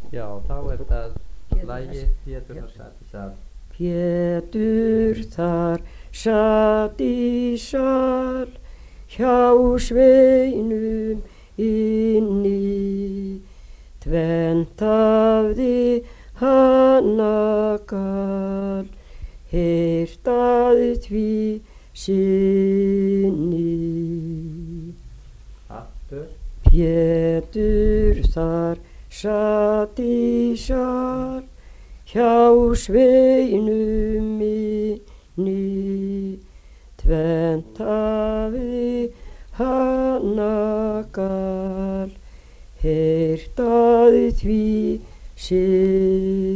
Já, þá er það lagið Pétur þar sat í sal. Pétur þar sat í sal, hjá sveinum inni, tvennt hafði hana gal, heyrt að því sinni. Aftur. Pétur þar sat í sal, hjá sveinum inni, tvennt hafði hana gal, heyrt að því sinni.